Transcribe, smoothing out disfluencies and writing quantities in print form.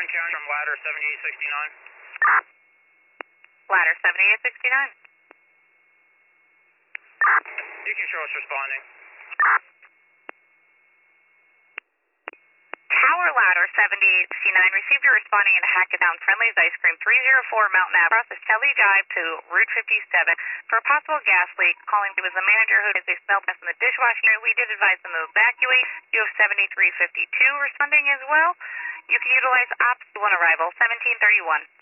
Warren County from ladder 7869. Ladder 7869. You can show us responding. Tower Ladder 7869, received your responding in Hackettstown, Friendly's Ice Cream, 304 Mountain Ave, across the Telly Drive to Route 57 for a possible gas leak. Calling was the manager who has a smell test in the dishwashing area. We did advise them to evacuate. You have 7352 responding as well. You can utilize Ops 1 arrival, 1731.